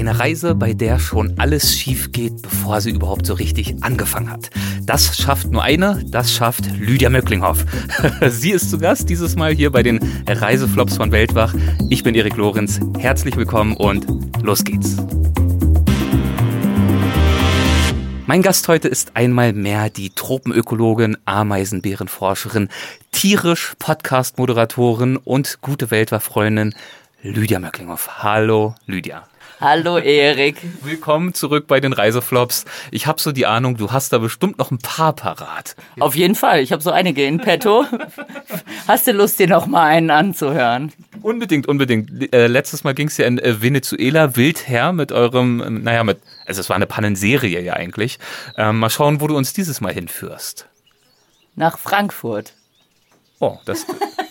Eine Reise, bei der schon alles schief geht, bevor sie überhaupt so richtig angefangen hat. Das schafft nur eine, das schafft Lydia Möcklinghoff. Sie ist zu Gast dieses Mal hier bei den Reiseflops von Weltwach. Ich bin Erik Lorenz, herzlich willkommen und los geht's. Mein Gast heute ist einmal mehr die Tropenökologin, Ameisenbärenforscherin, Tierisch-Podcast-Moderatorin und gute Weltwach-Freundin Lydia Möcklinghoff. Hallo Lydia. Hallo Erik. Willkommen zurück bei den Reiseflops. Ich habe so die Ahnung, du hast da bestimmt noch ein paar parat. Auf jeden Fall, ich habe so einige in petto. Hast du Lust, dir noch mal einen anzuhören? Unbedingt. Letztes Mal ging es ja in Venezuela wild her mit eurem, also es war eine Pannenserie ja eigentlich. Mal schauen, wo du uns dieses Mal hinführst. Nach Frankfurt. Oh, das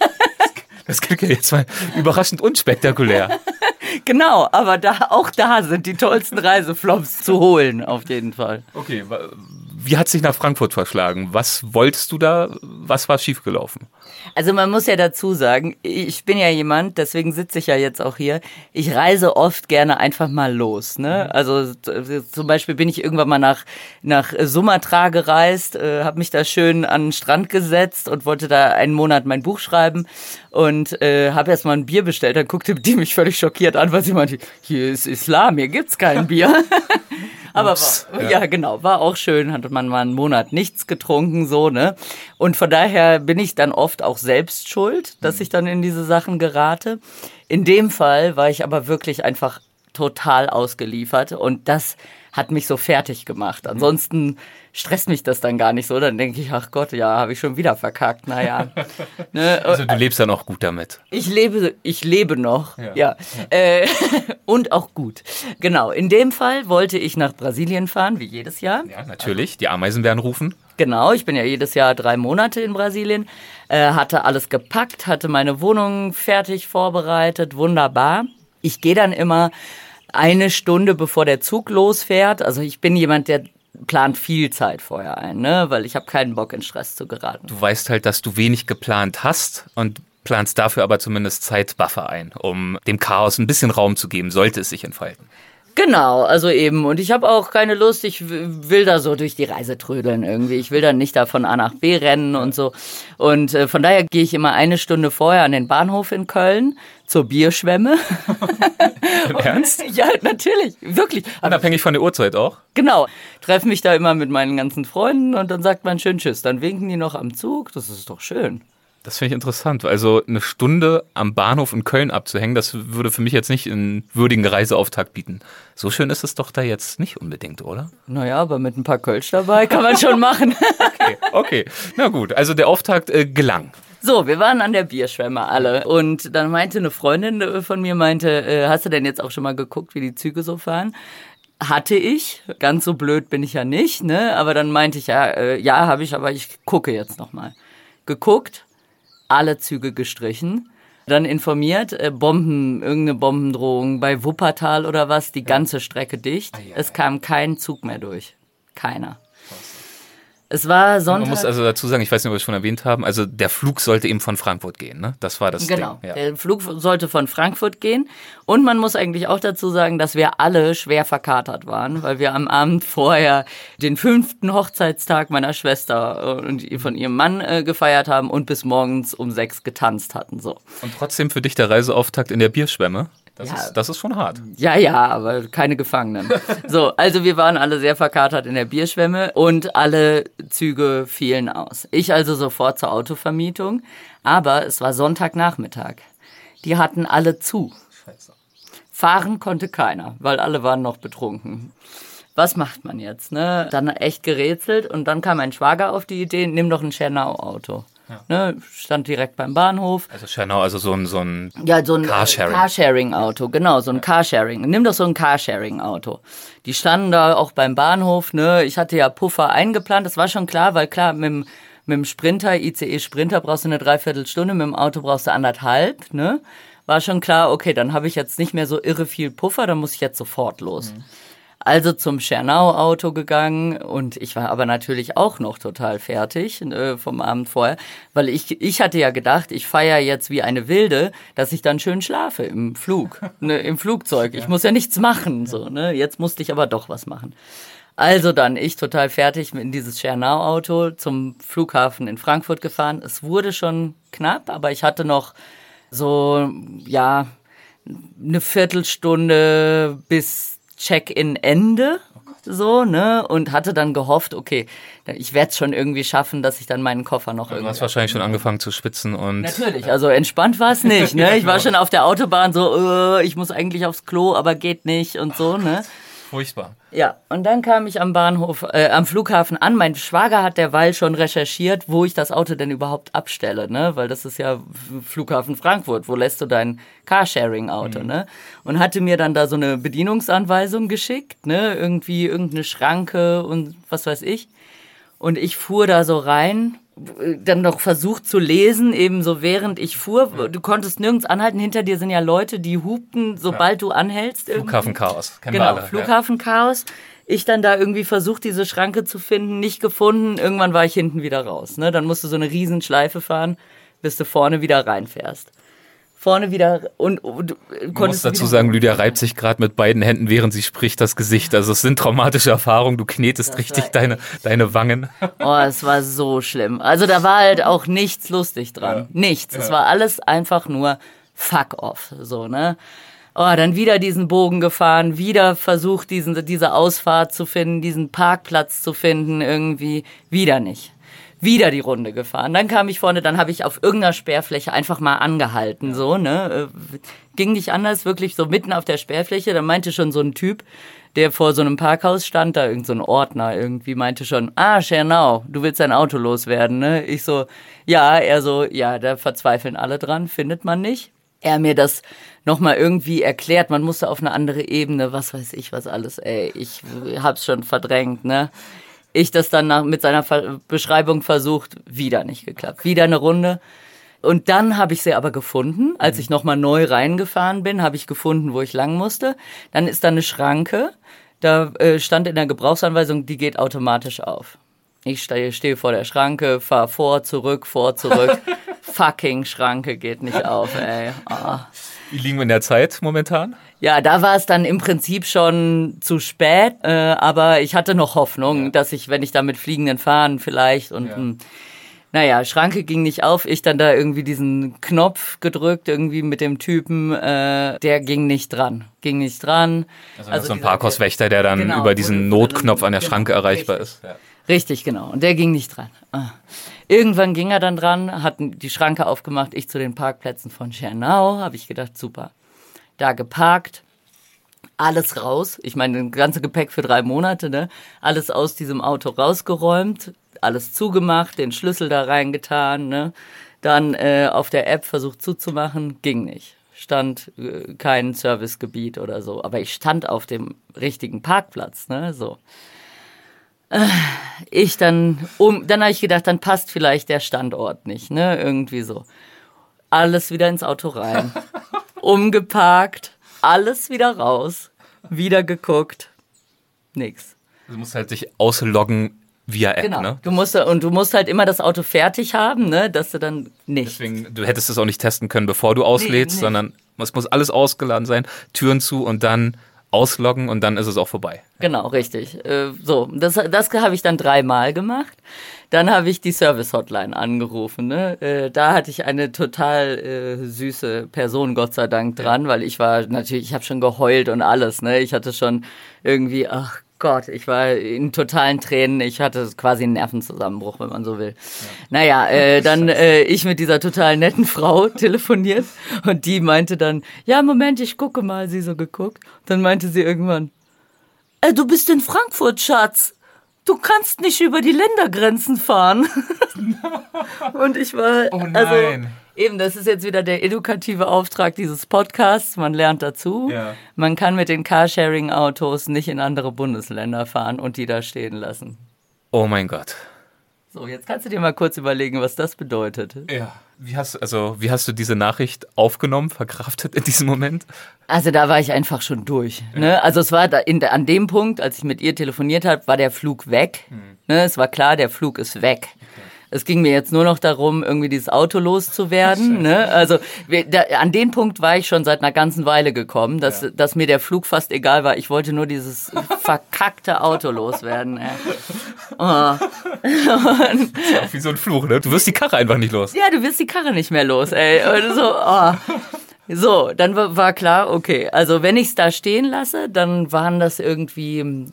klingt ja jetzt mal überraschend unspektakulär. Genau, aber auch da sind die tollsten Reiseflops zu holen, auf jeden Fall. Okay, wie hat sich nach Frankfurt verschlagen? Was wolltest du da? Was war schiefgelaufen? Also man muss ja dazu sagen, ich bin ja jemand, deswegen sitze ich ja jetzt auch hier, ich reise oft gerne einfach mal los. Ne? Also zum Beispiel bin ich irgendwann mal nach Sumatra gereist, habe mich da schön an den Strand gesetzt und wollte da einen Monat mein Buch schreiben und habe erst mal ein Bier bestellt. Dann guckte die mich völlig schockiert an, weil sie meinte, hier ist Islam, hier gibt's kein Bier. Aber war auch schön, hatte man mal einen Monat nichts getrunken, so, ne? Und von daher bin ich dann oft auch selbst schuld, dass ich dann in diese Sachen gerate. In dem Fall war ich aber wirklich einfach total ausgeliefert und das hat mich so fertig gemacht. Ansonsten stresst mich das dann gar nicht so. Dann denke ich, ach Gott, ja, habe ich schon wieder verkackt. Naja. Ne? Also du lebst dann auch gut damit. Ich lebe noch, ja. Und auch gut. Genau, in dem Fall wollte ich nach Brasilien fahren, wie jedes Jahr. Ja, natürlich, die Ameisen werden rufen. Genau, ich bin ja jedes Jahr 3 Monate in Brasilien, hatte alles gepackt, hatte meine Wohnung fertig vorbereitet, wunderbar. Ich gehe dann immer 1 Stunde, bevor der Zug losfährt. Also ich bin jemand, der plant viel Zeit vorher ein, ne? Weil ich habe keinen Bock, in Stress zu geraten. Du weißt halt, dass du wenig geplant hast und planst dafür aber zumindest Zeitbuffer ein, um dem Chaos ein bisschen Raum zu geben, sollte es sich entfalten. Genau, also eben. Und ich habe auch keine Lust, ich will da so durch die Reise trödeln irgendwie. Ich will dann nicht da von A nach B rennen und so. Und von daher gehe ich immer 1 Stunde vorher an den Bahnhof in Köln zur Bierschwemme. Im Ernst? Ja, natürlich, wirklich. Unabhängig von der Uhrzeit auch? Genau, treffe mich da immer mit meinen ganzen Freunden und dann sagt man schön Tschüss. Dann winken die noch am Zug, das ist doch schön. Das finde ich interessant. Also 1 Stunde am Bahnhof in Köln abzuhängen, das würde für mich jetzt nicht einen würdigen Reiseauftakt bieten. So schön ist es doch da jetzt nicht unbedingt, oder? Naja, aber mit ein paar Kölsch dabei kann man schon machen. Okay. Na gut, also der Auftakt gelang. So, wir waren an der Bierschwemme alle und dann meinte eine Freundin von mir, hast du denn jetzt auch schon mal geguckt, wie die Züge so fahren? Hatte ich, ganz so blöd bin ich ja nicht, ne? Aber dann meinte ich, ja, habe ich, aber ich gucke jetzt nochmal. Geguckt. Alle Züge gestrichen, dann informiert, irgendeine Bombendrohung bei Wuppertal oder was, die ganze Strecke dicht. Es kam kein Zug mehr durch. Keiner. Es war Sonntag. Man muss also dazu sagen, ich weiß nicht, ob wir es schon erwähnt haben, also der Flug sollte eben von Frankfurt gehen, ne? Das war das Ding. Genau, der Flug sollte von Frankfurt gehen und man muss eigentlich auch dazu sagen, dass wir alle schwer verkatert waren, weil wir am Abend vorher den 5. Hochzeitstag meiner Schwester und von ihrem Mann gefeiert haben und bis morgens um 6 getanzt hatten. So. Und trotzdem für dich der Reiseauftakt in der Bierschwemme? Das ist schon hart. Ja, aber keine Gefangenen. So, also wir waren alle sehr verkatert in der Bierschwemme und alle Züge fielen aus. Ich also sofort zur Autovermietung, aber es war Sonntagnachmittag. Die hatten alle zu. Scheiße. Fahren konnte keiner, weil alle waren noch betrunken. Was macht man jetzt, ne? Dann echt gerätselt und dann kam mein Schwager auf die Idee, nimm doch ein Schernau-Auto. Ja. Ne, stand direkt beim Bahnhof. Also Schernau, also so ein Carsharing-Auto, genau, so ein Carsharing. Nimm doch so ein Carsharing-Auto. Die standen da auch beim Bahnhof, ne? Ich hatte ja Puffer eingeplant, das war schon klar, weil klar, mit dem Sprinter, ICE Sprinter brauchst du eine Dreiviertelstunde, mit dem Auto brauchst du 1,5, ne? War schon klar, okay, dann habe ich jetzt nicht mehr so irre viel Puffer, dann muss ich jetzt sofort los. Also zum Schernau-Auto gegangen und ich war aber natürlich auch noch total fertig vom Abend vorher, weil ich hatte ja gedacht, ich feiere jetzt wie eine Wilde, dass ich dann schön schlafe im Flug, ne, im Flugzeug. Ich muss ja nichts machen, so, ne? Jetzt musste ich aber doch was machen. Also dann ich total fertig in dieses Schernau-Auto zum Flughafen in Frankfurt gefahren. Es wurde schon knapp, aber ich hatte noch so, ja, eine Viertelstunde bis Check-in-Ende, so, ne, und hatte dann gehofft, okay, ich werde es schon irgendwie schaffen, dass ich dann meinen Koffer noch irgendwie... Du hast wahrscheinlich schon angefangen zu schwitzen und... Natürlich, also entspannt war es nicht, ne, ich war schon auf der Autobahn so, ich muss eigentlich aufs Klo, aber geht nicht und so, ne. Furchtbar. Ja, und dann kam ich am Flughafen an. Mein Schwager hat derweil schon recherchiert, wo ich das Auto denn überhaupt abstelle, ne? Weil das ist ja Flughafen Frankfurt. Wo lässt du dein Carsharing-Auto, ne? Und hatte mir dann da so eine Bedienungsanweisung geschickt, ne? Irgendwie irgendeine Schranke und was weiß ich. Und ich fuhr da so rein, dann noch versucht zu lesen, eben so während ich fuhr. Du konntest nirgends anhalten. Hinter dir sind ja Leute, die hupten, sobald du anhältst. Flughafenchaos. Genau, Flughafenchaos. Ich dann da irgendwie versucht, diese Schranke zu finden, nicht gefunden. Irgendwann war ich hinten wieder raus. Ne? Dann musst du so eine Riesenschleife fahren, bis du vorne wieder reinfährst. Vorne wieder und du konntest dazu sagen, Lydia reibt sich gerade mit beiden Händen, während sie spricht, das Gesicht. Also es sind traumatische Erfahrungen, du knetest richtig deine Wangen. Oh, es war so schlimm. Also da war halt auch nichts lustig dran. Ja. Nichts. Ja. Es war alles einfach nur fuck off. So, ne? Oh, dann wieder diesen Bogen gefahren, wieder versucht, diese Ausfahrt zu finden, diesen Parkplatz zu finden, irgendwie. Wieder nicht. Wieder die Runde gefahren. Dann kam ich vorne, dann habe ich auf irgendeiner Sperrfläche einfach mal angehalten, so, ne. Ging nicht anders, wirklich so mitten auf der Sperrfläche. Dann meinte schon so ein Typ, der vor so einem Parkhaus stand, da irgend so ein Ordner irgendwie, meinte schon, Schernau, du willst dein Auto loswerden, ne. Ich so, ja, er so, ja, da verzweifeln alle dran, findet man nicht. Er mir das nochmal irgendwie erklärt, man musste auf eine andere Ebene, was weiß ich, was alles, ey, ich hab's schon verdrängt, ne. Ich das dann mit seiner Beschreibung versucht, wieder nicht geklappt. Wieder eine Runde. Und dann habe ich sie aber gefunden. Als ich nochmal neu reingefahren bin, habe ich gefunden, wo ich lang musste. Dann ist da eine Schranke. Da stand in der Gebrauchsanweisung, die geht automatisch auf. Ich stehe vor der Schranke, fahre vor, zurück. Fucking Schranke geht nicht auf, ey. Oh. Wie liegen wir in der Zeit momentan? Ja, da war es dann im Prinzip schon zu spät, aber ich hatte noch Hoffnung, dass ich, wenn ich da mit fliegenden Fahnen vielleicht und naja, Schranke ging nicht auf, ich dann da irgendwie diesen Knopf gedrückt, irgendwie mit dem Typen, der ging nicht dran. Also so ein Parkhauswächter, der dann über diesen Notknopf an der Schranke erreichbar ist. Ja. Richtig, genau. Und der ging nicht dran. Irgendwann ging er dann dran, hat die Schranke aufgemacht, ich zu den Parkplätzen von Schernau, habe ich gedacht, super. Da geparkt, alles raus. Ich meine, das ganze Gepäck für 3 Monate, ne? Alles aus diesem Auto rausgeräumt, alles zugemacht, den Schlüssel da reingetan, ne? Dann auf der App versucht zuzumachen, ging nicht. Stand kein Servicegebiet oder so. Aber ich stand auf dem richtigen Parkplatz, ne? So. Dann habe ich gedacht, dann passt vielleicht der Standort nicht, ne? Irgendwie so. Alles wieder ins Auto rein. Umgeparkt, alles wieder raus, wieder geguckt, nix. Du musst halt dich ausloggen via App, genau. Ne? Du musst halt immer das Auto fertig haben, ne, dass du dann nicht. Deswegen, du hättest es auch nicht testen können, bevor du auslädst, sondern es muss alles ausgeladen sein, Türen zu und dann ausloggen und dann ist es auch vorbei. Genau, richtig. Das habe ich dann 3-mal gemacht. Dann habe ich die Service-Hotline angerufen. Ne? Da hatte ich eine total süße Person, Gott sei Dank, dran, weil ich habe schon geheult und alles. Ne? Ich hatte schon irgendwie, ach Gott, ich war in totalen Tränen. Ich hatte quasi einen Nervenzusammenbruch, wenn man so will. Ja. Naja, dann ich mit dieser total netten Frau telefoniert und die meinte dann, ja, Moment, ich gucke mal, sie so geguckt. Dann meinte sie irgendwann, du bist in Frankfurt, Schatz. Du kannst nicht über die Ländergrenzen fahren. Und ich war, oh nein. Eben, das ist jetzt wieder der edukative Auftrag dieses Podcasts. Man lernt dazu. Ja. Man kann mit den Carsharing-Autos nicht in andere Bundesländer fahren und die da stehen lassen. Oh mein Gott. So, jetzt kannst du dir mal kurz überlegen, was das bedeutet. Ja. Wie hast du diese Nachricht aufgenommen, verkraftet in diesem Moment? Also da war ich einfach schon durch. Ne? Also es war an dem Punkt, als ich mit ihr telefoniert habe, war der Flug weg. Ne? Es war klar, der Flug ist weg. Es ging mir jetzt nur noch darum, irgendwie dieses Auto loszuwerden. Ne? Also an den Punkt war ich schon seit einer ganzen Weile gekommen, dass mir der Flug fast egal war. Ich wollte nur dieses verkackte Auto loswerden. Ja. Das ist auch wie so ein Fluch, ne? Du wirst die Karre einfach nicht los. Ja, du wirst die Karre nicht mehr los, ey. Und so, dann war klar, okay, also wenn ich es da stehen lasse, dann waren das irgendwie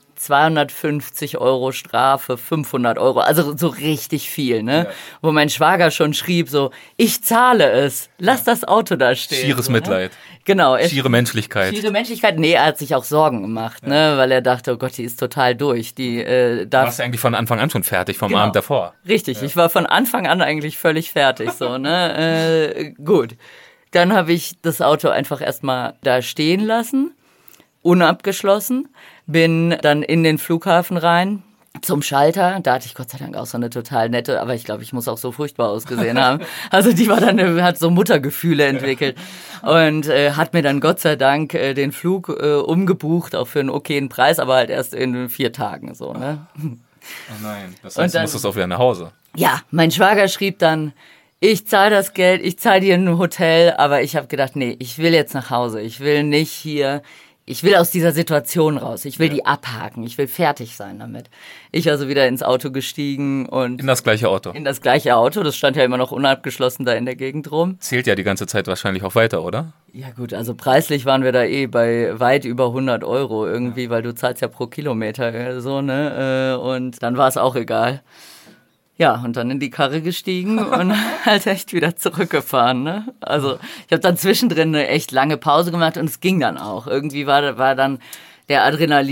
250 € Strafe, 500 €, also so richtig viel, ne? Ja. Wo mein Schwager schon schrieb so, ich zahle es, lass das Auto da stehen. Schieres so, Mitleid. Ne? Genau. Schiere Menschlichkeit. Nee, er hat sich auch Sorgen gemacht, ne? Weil er dachte, oh Gott, die ist total durch. Du warst ja eigentlich von Anfang an schon fertig, vom Abend davor. Richtig, ich war von Anfang an eigentlich völlig fertig, so, ne? Gut. Dann habe ich das Auto einfach erstmal da stehen lassen, unabgeschlossen, bin dann in den Flughafen rein, zum Schalter. Da hatte ich Gott sei Dank auch so eine total nette, aber ich glaube, ich muss auch so furchtbar ausgesehen haben. Also die hat so Muttergefühle entwickelt und hat mir dann Gott sei Dank den Flug umgebucht, auch für einen okayen Preis, aber halt erst in 4 Tagen so, ne? Oh nein, das heißt, du musstest auch wieder nach Hause. Ja, mein Schwager schrieb dann, ich zahle das Geld, ich zahle dir ein Hotel, aber ich habe gedacht, nee, ich will jetzt nach Hause. Ich will nicht hier, ich will aus dieser Situation raus. Ich will die abhaken, ich will fertig sein damit. Ich also wieder ins Auto gestiegen und... In das gleiche Auto? In das gleiche Auto, das stand ja immer noch unabgeschlossen da in der Gegend rum. Zählt ja die ganze Zeit wahrscheinlich auch weiter, oder? Ja gut, also preislich waren wir da bei weit über 100 € irgendwie, weil du zahlst ja pro Kilometer so, ne? Und dann war es auch egal. Ja, und dann in die Karre gestiegen und halt echt wieder zurückgefahren, ne? Also ich habe dann zwischendrin eine echt lange Pause gemacht und es ging dann auch. Irgendwie war dann das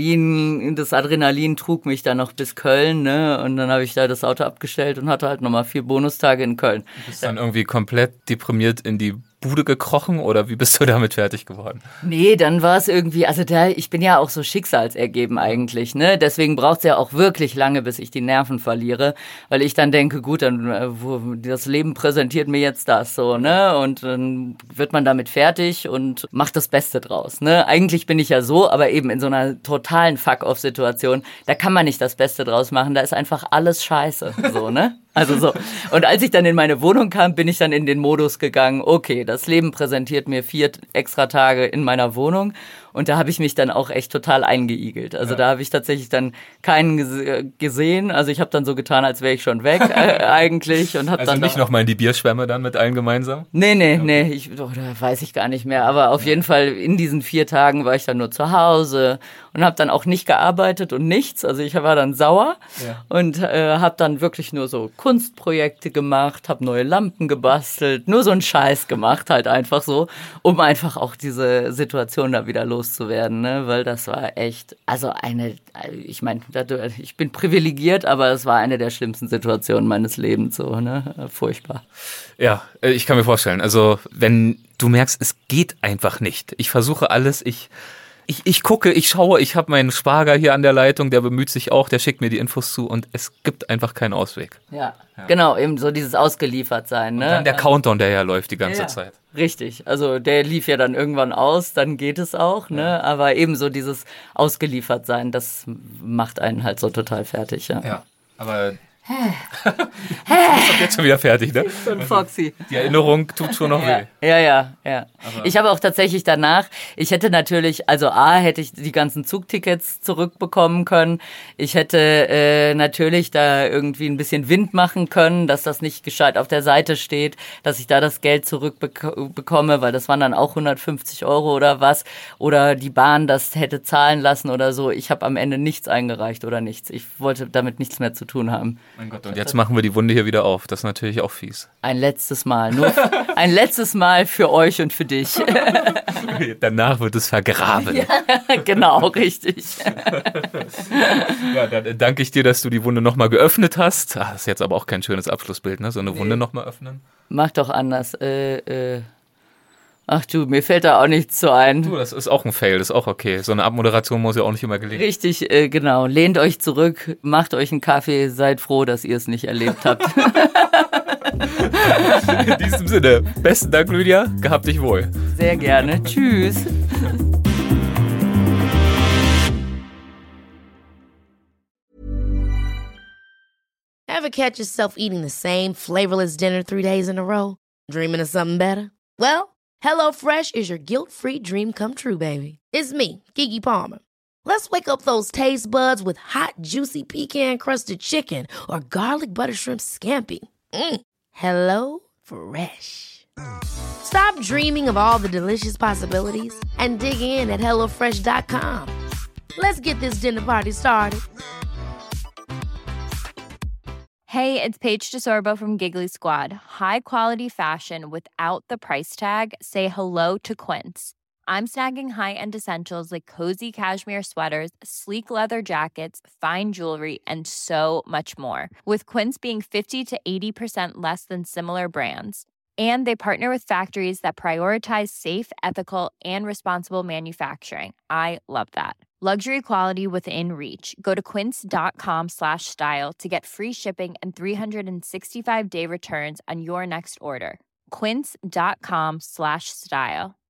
Adrenalin trug mich dann noch bis Köln, ne? Und dann habe ich da das Auto abgestellt und hatte halt nochmal 4 Bonustage in Köln. Du bist dann irgendwie komplett deprimiert in die Bude gekrochen oder wie bist du damit fertig geworden? Nee, dann war es irgendwie, also ich bin ja auch so schicksalsergeben eigentlich, ne? Deswegen braucht es ja auch wirklich lange, bis ich die Nerven verliere, weil ich dann denke, gut, dann das Leben präsentiert mir jetzt das so, ne? Und dann wird man damit fertig und macht das Beste draus, ne? Eigentlich bin ich ja so, aber eben in so einer totalen Fuck-off-Situation, da kann man nicht das Beste draus machen, da ist einfach alles scheiße, so, ne? Also so. Und als ich dann in meine Wohnung kam, bin ich dann in den Modus gegangen, okay, das Leben präsentiert mir 4 extra Tage in meiner Wohnung. Und da habe ich mich dann auch echt total eingeigelt. Also da habe ich tatsächlich dann keinen gesehen. Also ich habe dann so getan, als wäre ich schon weg eigentlich. Und hab also dann nicht nochmal in die Bierschwemme dann mit allen gemeinsam? Nee. Weiß ich gar nicht mehr. Aber auf jeden Fall in diesen 4 Tagen war ich dann nur zu Hause und habe dann auch nicht gearbeitet und nichts. Also ich war dann sauer und habe dann wirklich nur so Kunstprojekte gemacht, habe neue Lampen gebastelt, nur so einen Scheiß gemacht halt einfach so, um einfach auch diese Situation da wieder loszuwerden, ne? Weil das war echt, also ich meine, ich bin privilegiert, aber es war eine der schlimmsten Situationen meines Lebens, so, ne? Furchtbar. Ja, ich kann mir vorstellen, also wenn du merkst, es geht einfach nicht. Ich versuche alles, ich gucke, ich schaue, ich habe meinen Schwager hier an der Leitung, der bemüht sich auch, der schickt mir die Infos zu und es gibt einfach keinen Ausweg. Ja. Genau, eben so dieses Ausgeliefertsein, ne? Und dann der Countdown, der ja läuft die ganze Zeit. Richtig, also der lief ja dann irgendwann aus, dann geht es auch, ne? Aber eben so dieses Ausgeliefertsein, das macht einen halt so total fertig, ja. Ja, aber... Du bist doch jetzt schon wieder fertig, ne? So ein Foxy. Die Erinnerung tut schon noch weh. Ja. Aber ich habe auch tatsächlich danach, ich hätte natürlich, also hätte ich die ganzen Zugtickets zurückbekommen können. Ich hätte natürlich da irgendwie ein bisschen Wind machen können, dass das nicht gescheit auf der Seite steht, dass ich da das Geld zurückbekomme, weil das waren dann auch 150 € oder was. Oder die Bahn das hätte zahlen lassen oder so. Ich habe am Ende nichts eingereicht oder nichts. Ich wollte damit nichts mehr zu tun haben. Mein Gott, und jetzt machen wir die Wunde hier wieder auf. Das ist natürlich auch fies. Ein letztes Mal. Nur ein letztes Mal für euch und für dich. Danach wird es vergraben. Ja, genau, richtig. Ja, dann danke ich dir, dass du die Wunde nochmal geöffnet hast. Das ist jetzt aber auch kein schönes Abschlussbild, ne? So eine Wunde nochmal öffnen. Mach doch anders. Ach du, mir fällt da auch nichts zu ein. Du, das ist auch ein Fail, das ist auch okay. So eine Abmoderation muss ja auch nicht immer gelingen. Richtig, genau. Lehnt euch zurück, macht euch einen Kaffee, seid froh, dass ihr es nicht erlebt habt. In diesem Sinne, besten Dank, Lydia. Gehabt dich wohl. Sehr gerne. Tschüss. Ever catch yourself eating the same flavorless dinner 3 days in a row? Dreaming of something better? Well, HelloFresh is your guilt-free dream come true, baby. It's me, Keke Palmer. Let's wake up those taste buds with hot, juicy pecan-crusted chicken or garlic butter shrimp scampi. Hello Fresh. Stop dreaming of all the delicious possibilities and dig in at HelloFresh.com. Let's get this dinner party started. Hey, it's Paige DeSorbo from Giggly Squad. High quality fashion without the price tag. Say hello to Quince. I'm snagging high-end essentials like cozy cashmere sweaters, sleek leather jackets, fine jewelry, and so much more. With Quince being 50 to 80% less than similar brands. And they partner with factories that prioritize safe, ethical, and responsible manufacturing. I love that. Luxury quality within reach. Go to quince.com/style to get free shipping and 365-day returns on your next order. Quince.com/style.